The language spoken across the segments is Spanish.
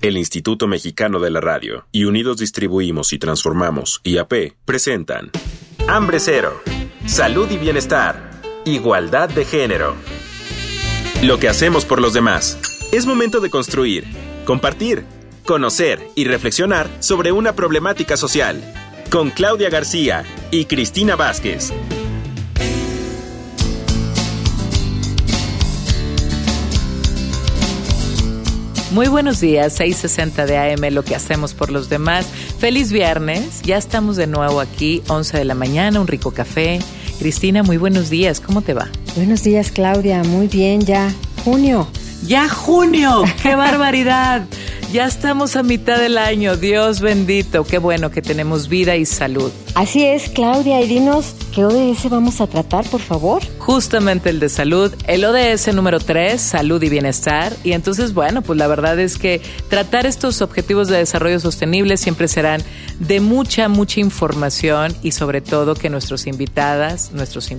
El Instituto Mexicano de la Radio y Unidos Distribuimos y Transformamos, IAP, presentan Hambre Cero, Salud y Bienestar, Igualdad de Género. Lo que hacemos por los demás. Es momento de construir, compartir, conocer y reflexionar sobre una problemática social. Con Claudia García y Cristina Vázquez. Muy buenos días, 6:60 de AM, lo que hacemos por los demás. Feliz viernes, ya estamos de nuevo aquí, 11 de la mañana, un rico café. Cristina, muy buenos días, ¿cómo te va? Buenos días, Claudia, muy bien, ya junio. ¡Ya junio! ¡Qué barbaridad! Ya estamos a mitad del año, Dios bendito, qué bueno que tenemos vida y salud. Así es, Claudia, y dinos, ¿qué ODS vamos a tratar, por favor? Justamente el de salud, el ODS número 3, salud y bienestar. Y entonces, bueno, pues la verdad es que tratar estos objetivos de desarrollo sostenible siempre serán de mucha información y sobre todo que nuestros invitados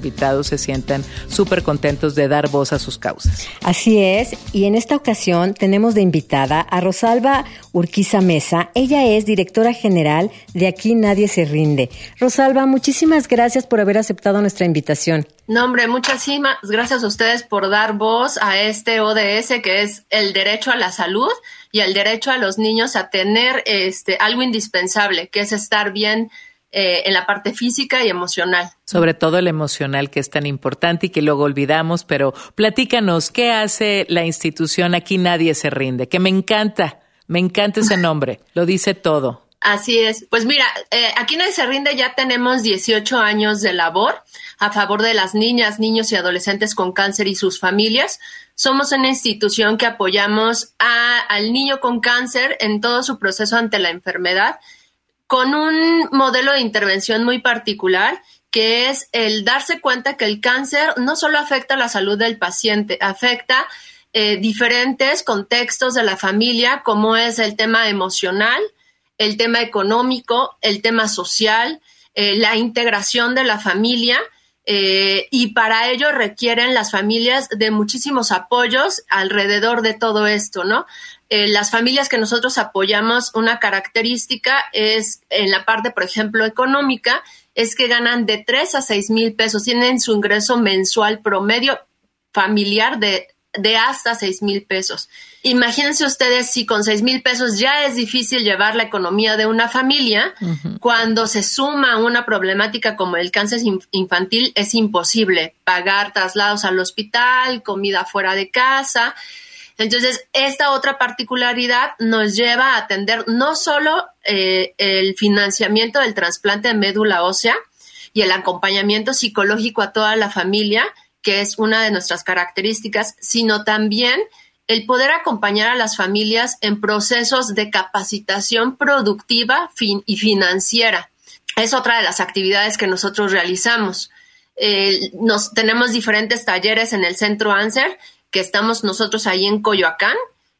se sientan súper contentos de dar voz a sus causas. Así es, y en esta ocasión tenemos de invitada a Rosalba Urquiza Mesa. Ella es directora general de Aquí Nadie se Rinde. Rosalba, muchísimas gracias por haber aceptado nuestra invitación. No, hombre, muchísimas gracias a ustedes por dar voz a este ODS que es el derecho a la salud y el derecho a los niños a tener algo indispensable, que es estar bien en la parte física y emocional. Sobre todo el emocional, que es tan importante y que luego olvidamos, pero platícanos, ¿qué hace la institución Aquí Nadie se Rinde? Que me encanta ese nombre, lo dice todo. Así es. Pues mira, Aquí Nadie se Rinde ya tenemos 18 años de labor a favor de las niñas, niños y adolescentes con cáncer y sus familias. Somos una institución que apoyamos al niño con cáncer en todo su proceso ante la enfermedad, con un modelo de intervención muy particular, que es el darse cuenta que el cáncer no solo afecta la salud del paciente, afecta diferentes contextos de la familia, como es el tema emocional, el tema económico, el tema social, la integración de la familia, y para ello requieren las familias de muchísimos apoyos alrededor de todo esto, ¿no? Las familias que nosotros apoyamos, una característica es en la parte, por ejemplo, económica, es que ganan de 3 a 6 mil pesos, tienen su ingreso mensual promedio familiar de hasta 6 mil pesos. Imagínense ustedes si con 6 mil pesos ya es difícil llevar la economía de una familia, cuando se suma una problemática como el cáncer infantil, es imposible pagar traslados al hospital, comida fuera de casa. Entonces, esta otra particularidad nos lleva a atender no solo el financiamiento del trasplante de médula ósea y el acompañamiento psicológico a toda la familia, que es una de nuestras características, sino también el poder acompañar a las familias en procesos de capacitación productiva y financiera. Es otra de las actividades que nosotros realizamos. Tenemos diferentes talleres en el Centro ANSER, que estamos nosotros ahí en Coyoacán,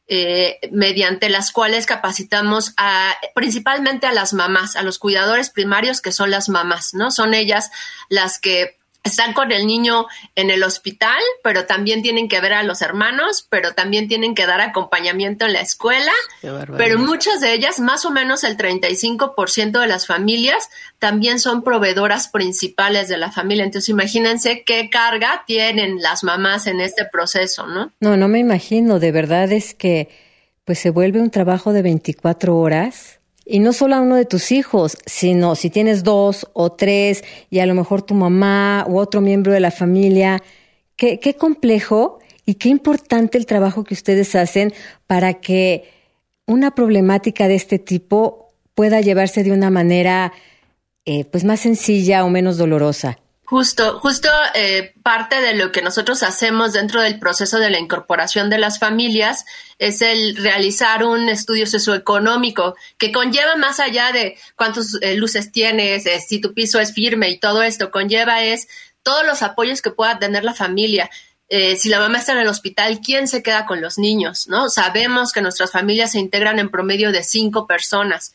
mediante las cuales capacitamos principalmente a las mamás, a los cuidadores primarios, que son las mamás, ¿no? Son ellas las que están con el niño en el hospital, pero también tienen que ver a los hermanos, pero también tienen que dar acompañamiento en la escuela. Pero muchas de ellas, más o menos el 35% de las familias, también son proveedoras principales de la familia. Entonces, imagínense qué carga tienen las mamás en este proceso, ¿no? No me imagino. De verdad es que pues se vuelve un trabajo de 24 horas. Y no solo a uno de tus hijos, sino si tienes 2 o 3 y a lo mejor tu mamá u otro miembro de la familia. Qué complejo y qué importante el trabajo que ustedes hacen para que una problemática de este tipo pueda llevarse de una manera pues más sencilla o menos dolorosa. Justo parte de lo que nosotros hacemos dentro del proceso de la incorporación de las familias es el realizar un estudio socioeconómico que conlleva, más allá de cuántas luces tienes, si tu piso es firme y todo esto, conlleva es todos los apoyos que pueda tener la familia. Si la mamá está en el hospital, ¿quién se queda con los niños, no? Sabemos que nuestras familias se integran en promedio de 5 personas.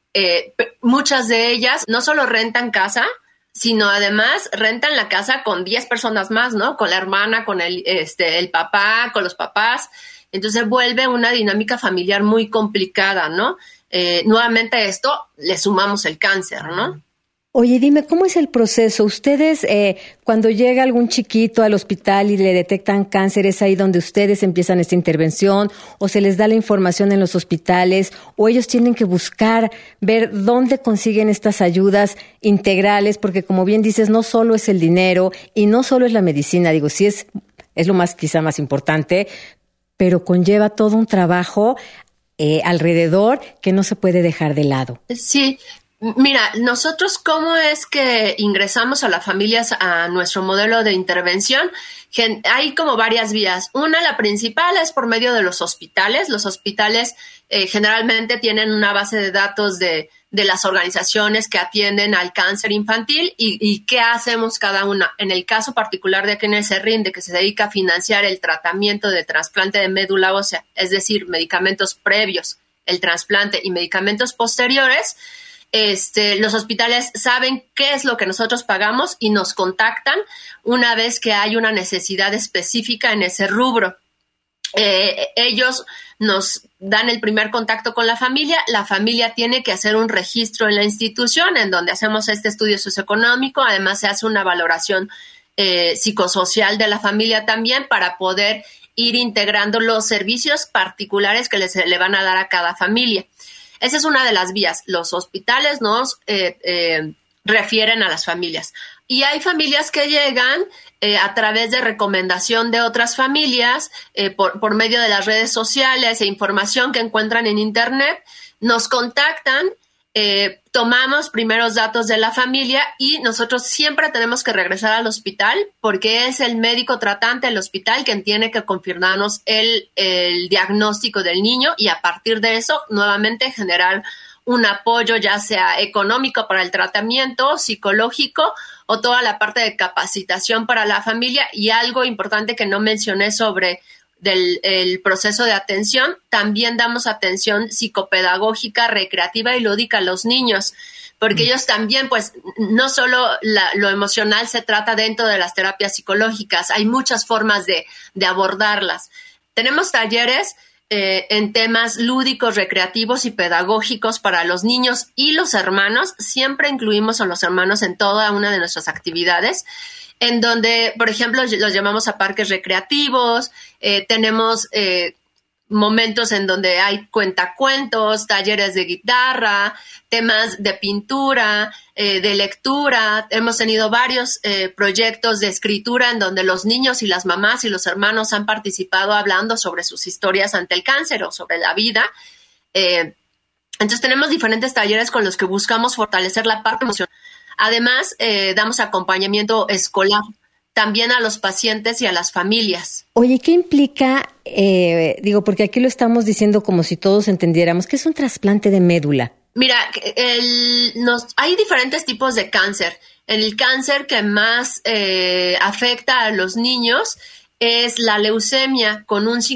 Muchas de ellas no solo rentan casa, sino además rentan la casa con 10 personas más, ¿no? Con la hermana, con el papá, con los papás. Entonces vuelve una dinámica familiar muy complicada, ¿no? Nuevamente a esto le sumamos el cáncer, ¿no? Oye, dime, ¿cómo es el proceso? Ustedes, cuando llega algún chiquito al hospital y le detectan cáncer, ¿es ahí donde ustedes empiezan esta intervención? ¿O se les da la información en los hospitales? ¿O ellos tienen que buscar, ver dónde consiguen estas ayudas integrales? Porque como bien dices, no solo es el dinero y no solo es la medicina, digo, sí es lo más, quizá más importante, pero conlleva todo un trabajo alrededor que no se puede dejar de lado. Sí. Mira, nosotros cómo es que ingresamos a las familias a nuestro modelo de intervención. Hay como varias vías. Una, la principal, es por medio de los hospitales. Los hospitales generalmente tienen una base de datos de las organizaciones que atienden al cáncer infantil y qué hacemos cada una. En el caso particular de aquí en el Serrinde, que se dedica a financiar el tratamiento del trasplante de médula ósea, es decir, medicamentos previos, el trasplante y medicamentos posteriores, los hospitales saben qué es lo que nosotros pagamos y nos contactan una vez que hay una necesidad específica en ese rubro. Ellos nos dan el primer contacto con la familia tiene que hacer un registro en la institución en donde hacemos este estudio socioeconómico, además se hace una valoración psicosocial de la familia también para poder ir integrando los servicios particulares que le van a dar a cada familia. Esa es una de las vías. Los hospitales nos refieren a las familias. Y hay familias que llegan a través de recomendación de otras familias, por medio de las redes sociales e información que encuentran en Internet, nos contactan, tomamos primeros datos de la familia y nosotros siempre tenemos que regresar al hospital porque es el médico tratante del hospital quien tiene que confirmarnos el diagnóstico del niño y a partir de eso nuevamente generar un apoyo ya sea económico para el tratamiento, psicológico o toda la parte de capacitación para la familia. Y algo importante que no mencioné sobre el proceso de atención, también damos atención psicopedagógica, recreativa y lúdica a los niños, porque ellos también, pues, no solo lo emocional se trata dentro de las terapias psicológicas, hay muchas formas de abordarlas. Tenemos talleres en temas lúdicos, recreativos y pedagógicos para los niños y los hermanos. Siempre incluimos a los hermanos en toda una de nuestras actividades, en donde, por ejemplo, los llamamos a parques recreativos, tenemos momentos en donde hay cuentacuentos, talleres de guitarra, temas de pintura, de lectura. Hemos tenido varios proyectos de escritura en donde los niños y las mamás y los hermanos han participado hablando sobre sus historias ante el cáncer o sobre la vida. Entonces tenemos diferentes talleres con los que buscamos fortalecer la parte emocional. Además, damos acompañamiento escolar también a los pacientes y a las familias. Oye, ¿qué implica? Porque aquí lo estamos diciendo como si todos entendiéramos, ¿qué es un trasplante de médula? Mira, hay diferentes tipos de cáncer. El cáncer que más afecta a los niños es la leucemia con un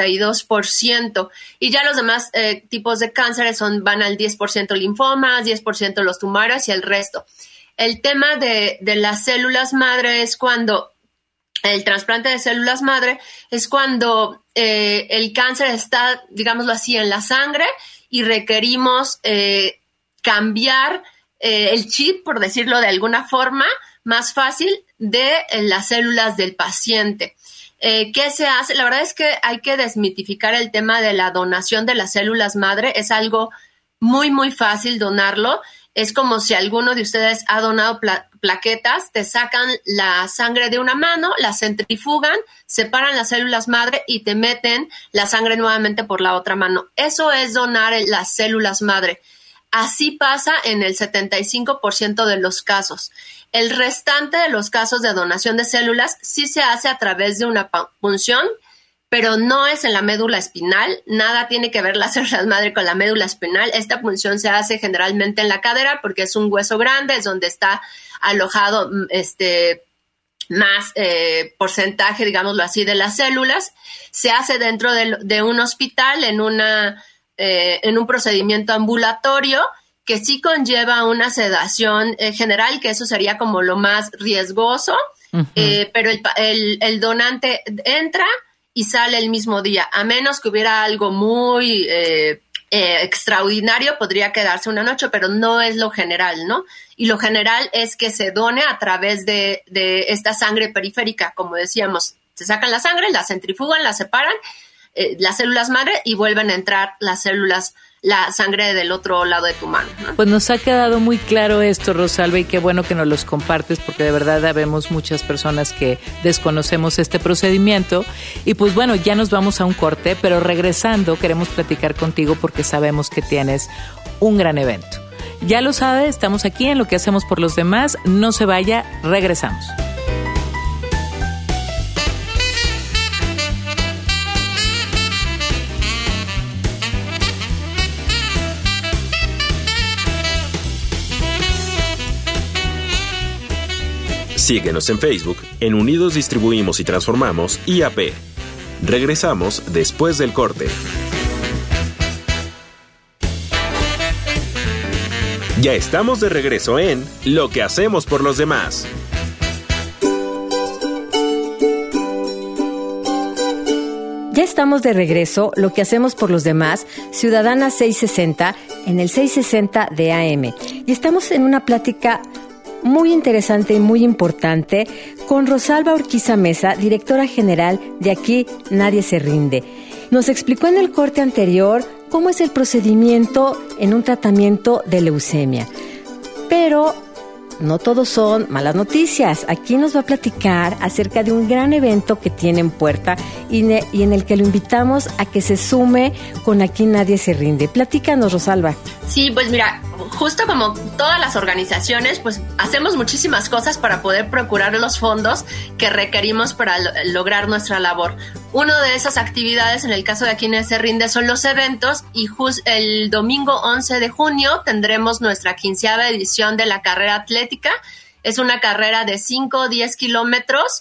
52%. Y ya los demás tipos de cánceres van al 10% linfomas, 10% los tumores y el resto. El tema de las células madre es cuando, el trasplante de células madre es cuando el cáncer está, digámoslo así, en la sangre y requerimos cambiar el chip, por decirlo de alguna forma, más fácil de las células del paciente. ¿Qué se hace? La verdad es que hay que desmitificar el tema de la donación de las células madre. Es algo muy, muy fácil donarlo. Es como si alguno de ustedes ha donado plaquetas, te sacan la sangre de una mano, la centrifugan, separan las células madre y te meten la sangre nuevamente por la otra mano. Eso es donar las células madre. Así pasa en el 75% de los casos. El restante de los casos de donación de células sí se hace a través de una punción, pero no es en la médula espinal. Nada tiene que ver las células madre con la médula espinal. Esta punción se hace generalmente en la cadera porque es un hueso grande, es donde está alojado más porcentaje, digámoslo así, de las células. Se hace dentro de un hospital en un procedimiento ambulatorio que sí conlleva una sedación general, que eso sería como lo más riesgoso, pero el donante entra y sale el mismo día, a menos que hubiera algo muy extraordinario, podría quedarse una noche, pero no es lo general, ¿no? Y lo general es que se done a través de esta sangre periférica, como decíamos, se sacan la sangre, la centrifugan, la separan, las células madre, y vuelven a entrar la sangre del otro lado de tu mano, ¿no? Pues nos ha quedado muy claro esto, Rosalba, y qué bueno que nos los compartes, porque de verdad habemos muchas personas que desconocemos este procedimiento. Y pues bueno, ya nos vamos a un corte, pero regresando queremos platicar contigo porque sabemos que tienes un gran evento. Ya lo sabe, estamos aquí en Lo que hacemos por los demás. No se vaya, regresamos. Síguenos en Facebook, en Unidos Distribuimos y Transformamos IAP. Regresamos después del corte. Ya estamos de regreso en Lo que hacemos por los demás. Ya estamos de regreso, Lo que hacemos por los demás, Ciudadana 660, en el 660 de AM. Y estamos en una plática muy interesante y muy importante con Rosalba Urquiza Mesa, directora general de Aquí Nadie se Rinde. Nos explicó en el corte anterior cómo es el procedimiento en un tratamiento de leucemia. Pero no todos son malas noticias. Aquí nos va a platicar acerca de un gran evento que tiene en puerta y en el que lo invitamos a que se sume con Aquí Nadie se Rinde. Platícanos, Rosalba. Sí, pues mira, justo como todas las organizaciones, pues hacemos muchísimas cosas para poder procurar los fondos que requerimos para lograr nuestra labor. Una de esas actividades, en el caso de Aquí Nadie se Rinde, son los eventos, y el domingo 11 de junio tendremos nuestra 15ª edición de la carrera atlética. Es una carrera de 5 o 10 kilómetros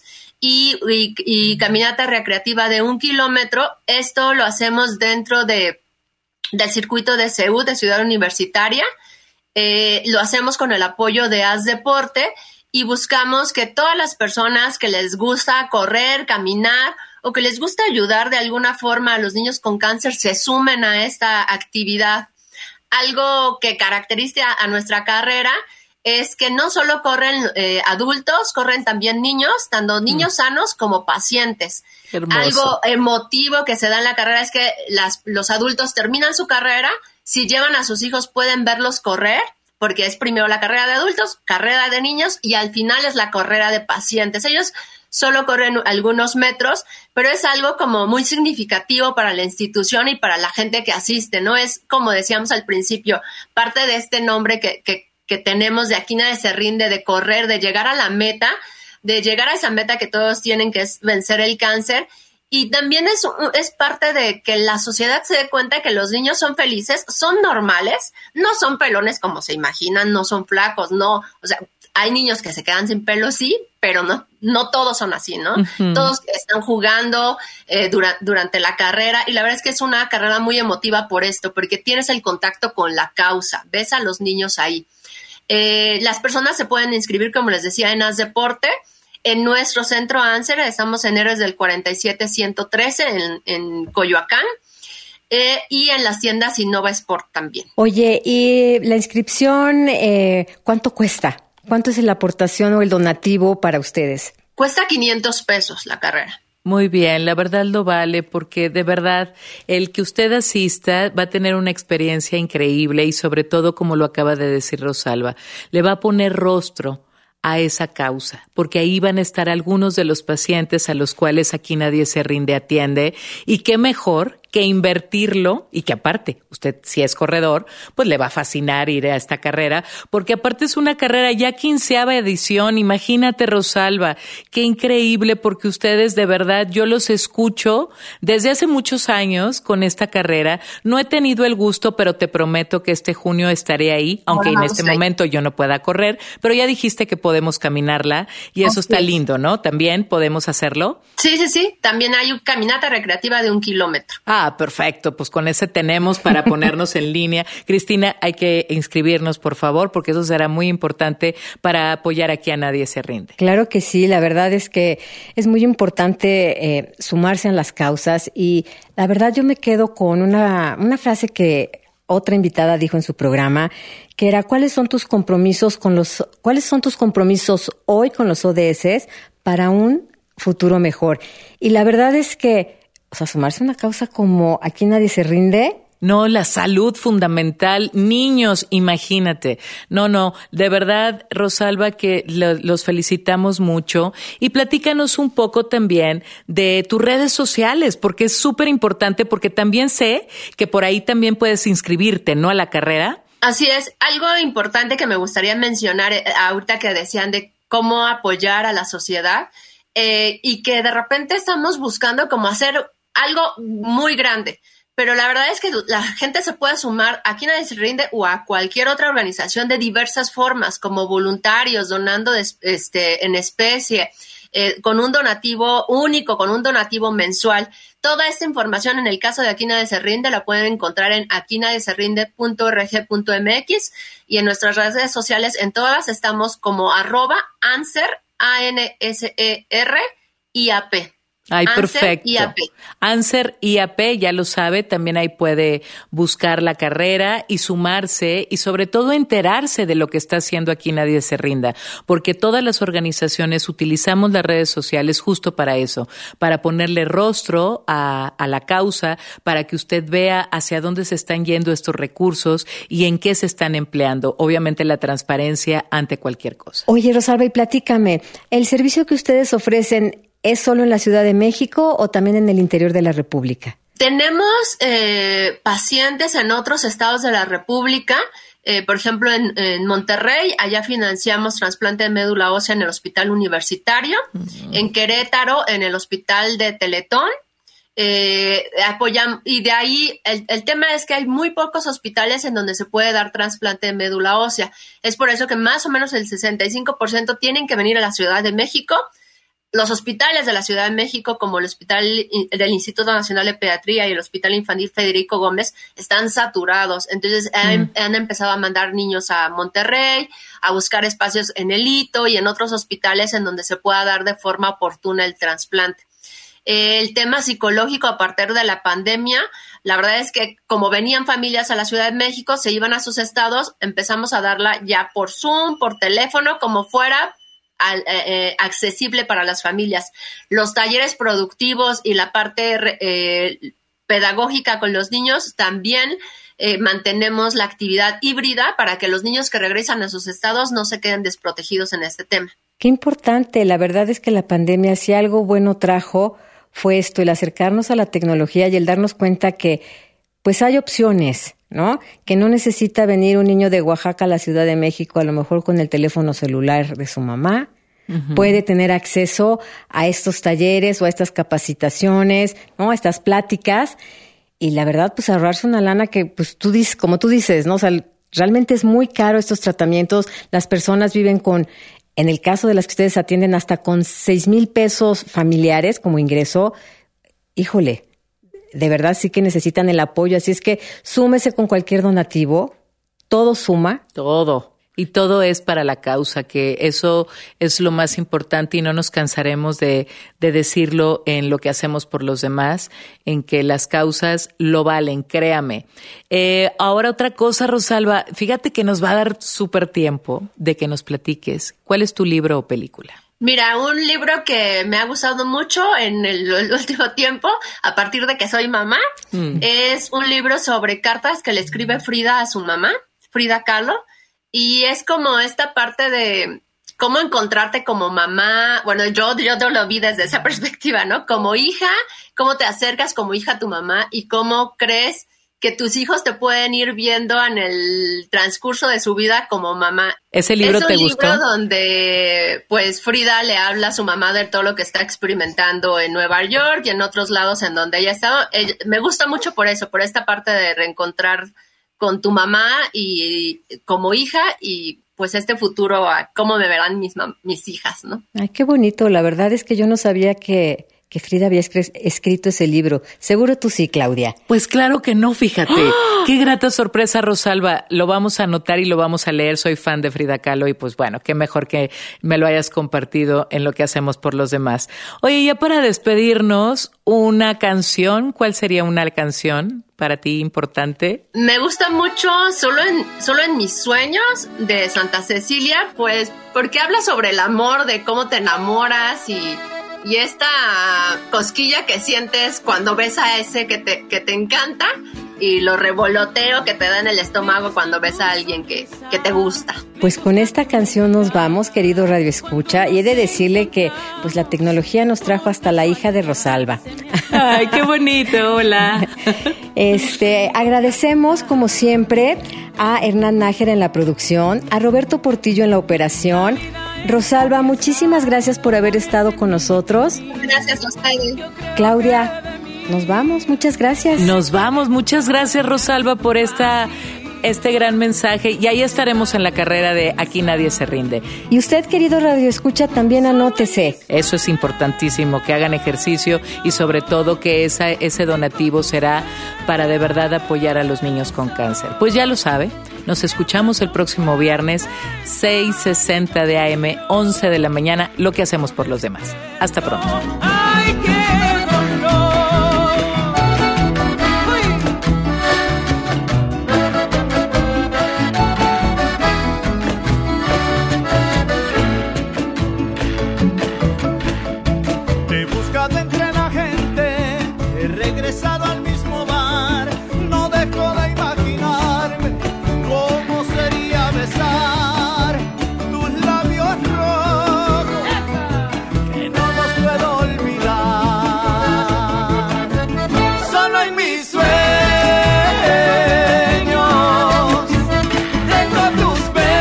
y caminata recreativa de 1 kilómetro. Esto lo hacemos dentro del circuito de CEU, de Ciudad Universitaria. Lo hacemos con el apoyo de Haz Deporte y buscamos que todas las personas que les gusta correr, caminar o que les gusta ayudar de alguna forma a los niños con cáncer se sumen a esta actividad. Algo que caracteriza a nuestra carrera es que no solo corren adultos, corren también niños, tanto niños sanos como pacientes. Hermoso. Algo emotivo que se da en la carrera es que los adultos terminan su carrera, si llevan a sus hijos pueden verlos correr, porque es primero la carrera de adultos, carrera de niños y al final es la carrera de pacientes. Ellos solo corren algunos metros, pero es algo como muy significativo para la institución y para la gente que asiste, ¿no? Es, como decíamos al principio, parte de este nombre que tenemos de Aquí Nadie se Rinde, de correr, de llegar a la meta, de llegar a esa meta que todos tienen, que es vencer el cáncer. Y también es parte de que la sociedad se dé cuenta que los niños son felices, son normales, no son pelones como se imaginan, no son flacos, no, o sea, hay niños que se quedan sin pelo, sí, pero no todos son así, ¿no? Uh-huh. Todos están jugando durante la carrera y la verdad es que es una carrera muy emotiva por esto, porque tienes el contacto con la causa, ves a los niños ahí. Las personas se pueden inscribir, como les decía, en Haz Deporte. En nuestro centro ANSER estamos en Héroes del 47-113 en Coyoacán y en las tiendas Innova Sport también. Oye, ¿y la inscripción cuánto cuesta? ¿Cuánto es la aportación o el donativo para ustedes? Cuesta 500 pesos la carrera. Muy bien, la verdad lo vale porque de verdad el que usted asista va a tener una experiencia increíble y sobre todo, como lo acaba de decir Rosalba, le va a poner rostro a esa causa, porque ahí van a estar algunos de los pacientes a los cuales Aquí Nadie se Rinde atiende y qué mejor que invertirlo y que aparte, usted si es corredor, pues le va a fascinar ir a esta carrera, porque aparte es una carrera ya 15ª edición, imagínate Rosalba, qué increíble porque ustedes de verdad, yo los escucho desde hace muchos años con esta carrera, no he tenido el gusto, pero te prometo que este junio estaré ahí, aunque en este momento yo no pueda correr, pero ya dijiste que podemos caminarla y eso está lindo, ¿no? También podemos hacerlo. Sí, también hay una caminata recreativa de 1 kilómetro. Perfecto. Pues con ese tenemos para ponernos en línea. Cristina, hay que inscribirnos, por favor, porque eso será muy importante para apoyar aquí a Nadie se rinde. Claro que sí. La verdad es que es muy importante sumarse a las causas y la verdad yo me quedo con una frase que otra invitada dijo en su programa, que era ¿cuáles son tus compromisos hoy con los ODS para un futuro mejor? Y la verdad es que, sumarse a una causa como Aquí Nadie se rinde. No, la salud fundamental. Niños, imagínate. No, de verdad, Rosalba, que los felicitamos mucho. Y platícanos un poco también de tus redes sociales, porque es súper importante, porque también sé que por ahí también puedes inscribirte, ¿no? A la carrera. Así es. Algo importante que me gustaría mencionar ahorita que decían de cómo apoyar a la sociedad y que de repente estamos buscando como hacer algo muy grande. Pero la verdad es que la gente se puede sumar a Aquí Nadie se rinde o a cualquier otra organización de diversas formas, como voluntarios, donando en especie, con un donativo único, con un donativo mensual. Toda esta información en el caso de Aquí Nadie se rinde la pueden encontrar en aquinadieserrinde.org.mx y en nuestras redes sociales, en todas estamos como @ANSER, ANSER IAP. Ay, Anser perfecto. IAP. Anser IAP, ya lo sabe, también ahí puede buscar la carrera y sumarse y sobre todo enterarse de lo que está haciendo Aquí Nadie se rinda, porque todas las organizaciones utilizamos las redes sociales justo para eso, para ponerle rostro a la causa, para que usted vea hacia dónde se están yendo estos recursos y en qué se están empleando. Obviamente la transparencia ante cualquier cosa. Oye, Rosalba, y platícame, ¿el servicio que ustedes ofrecen ¿es solo en la Ciudad de México o también en el interior de la República? Tenemos pacientes en otros estados de la República. Por ejemplo, en Monterrey, allá financiamos trasplante de médula ósea en el Hospital Universitario. En Querétaro, en el Hospital de Teletón. Apoyamos, y de ahí el tema es que hay muy pocos hospitales en donde se puede dar trasplante de médula ósea. Es por eso que más o menos el 65% tienen que venir a la Ciudad de México. Los hospitales de la Ciudad de México, como el Hospital del Instituto Nacional de Pediatría y el Hospital Infantil Federico Gómez, están saturados. Entonces han empezado a mandar niños a Monterrey, a buscar espacios en el Hito y en otros hospitales en donde se pueda dar de forma oportuna el trasplante. El tema psicológico a partir de la pandemia, la verdad es que como venían familias a la Ciudad de México, se iban a sus estados, empezamos a darla ya por Zoom, por teléfono, como fuera, accesible para las familias. Los talleres productivos y la parte pedagógica con los niños también mantenemos la actividad híbrida para que los niños que regresan a sus estados no se queden desprotegidos en este tema. Qué importante. La verdad es que la pandemia, si algo bueno trajo, fue esto, el acercarnos a la tecnología y el darnos cuenta que pues hay opciones, ¿no? Que no necesita venir un niño de Oaxaca a la Ciudad de México, a lo mejor con el teléfono celular de su mamá. Uh-huh. Puede tener acceso a estos talleres o a estas capacitaciones, ¿no? A estas pláticas. Y la verdad, pues ahorrarse una lana que, pues tú dices, como tú dices, ¿no? O sea, realmente es muy caro estos tratamientos. Las personas viven con, en el caso de las que ustedes atienden, hasta con 6,000 pesos familiares como ingreso. Híjole, de verdad sí que necesitan el apoyo. Así es que súmese con cualquier donativo. Todo suma. Todo. Y todo es para la causa, que eso es lo más importante y no nos cansaremos de decirlo en lo que hacemos por los demás, en que las causas lo valen, créame. Ahora otra cosa, Rosalba, fíjate que nos va a dar súper tiempo de que nos platiques. ¿Cuál es tu libro o película? Mira, un libro que me ha gustado mucho en el último tiempo, a partir de que soy mamá, es un libro sobre cartas que le escribe Frida a su mamá, Frida Kahlo. Y es como esta parte de cómo encontrarte como mamá. Bueno, yo lo vi desde esa perspectiva, ¿no? Como hija, cómo te acercas como hija a tu mamá y cómo crees que tus hijos te pueden ir viendo en el transcurso de su vida como mamá. ¿Ese libro te gustó? Es un libro donde, pues, Frida le habla a su mamá de todo lo que está experimentando en Nueva York y en otros lados en donde ella ha estado. Me gusta mucho por eso, por esta parte de reencontrar con tu mamá y como hija y pues este futuro, cómo me verán mis hijas, ¿no? Ay, qué bonito. La verdad es que yo no sabía que que Frida había escrito ese libro. Seguro tú sí, Claudia. Pues claro que no, fíjate. Qué grata sorpresa, Rosalba. Lo vamos a anotar y lo vamos a leer. Soy fan de Frida Kahlo y pues bueno, qué mejor que me lo hayas compartido en lo que hacemos por los demás. Oye, ya para despedirnos, una canción. ¿Cuál sería una canción para ti importante? Me gusta mucho Solo en mis sueños de Santa Cecilia, pues porque habla sobre el amor, de cómo te enamoras y esta cosquilla que sientes cuando ves a ese que te encanta y lo revoloteo que te da en el estómago cuando ves a alguien que te gusta. Pues con esta canción nos vamos, querido Radio Escucha, y he de decirle que pues la tecnología nos trajo hasta la hija de Rosalba. Ay, qué bonito, hola. Agradecemos como siempre a Hernán Nájera en la producción, a Roberto Portillo en la operación. Rosalba, muchísimas gracias por haber estado con nosotros. Gracias a ustedes. Claudia, nos vamos, muchas gracias. Nos vamos, muchas gracias, Rosalba, por este gran mensaje, y ahí estaremos en la carrera de Aquí Nadie se Rinde. Y usted, querido Radio Escucha, también anótese. Eso es importantísimo, que hagan ejercicio y sobre todo que ese donativo será para de verdad apoyar a los niños con cáncer. Pues ya lo sabe, nos escuchamos el próximo viernes, 6:60 de AM, 11 de la mañana, lo que hacemos por los demás. Hasta pronto. ¡Ay, qué dolor! Entre la gente he regresado al mismo bar, no dejo de imaginarme cómo sería besar tus labios rojos que no los puedo olvidar. Solo en mis sueños tengo tus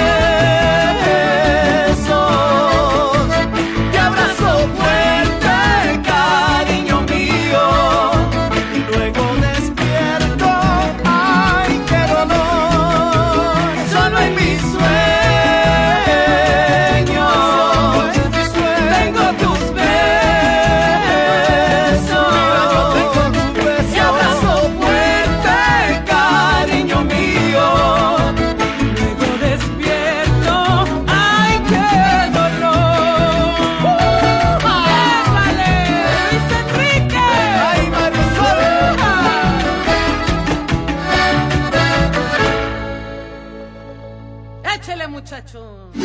besos, te abrazo fuerte, cariño mío, y luego despierto, ay, qué dolor. Solo en mis sueños tengo tus besos, te abrazo fuerte, cariño mío, luego despierto, ay, qué dolor. ¡Vale! ¡Luis Enrique! ¡Ay, Marisol! ¡Échele, muchacho!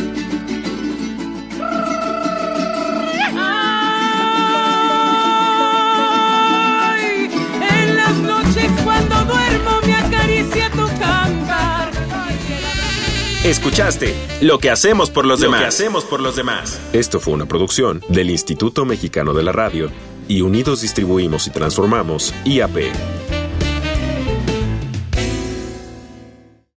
¡Ay! En las noches cuando duermo me acaricia tu cantar. Escuchaste Lo que hacemos por los demás. Esto fue una producción del Instituto Mexicano de la Radio y Unidos Distribuimos y Transformamos, IAP.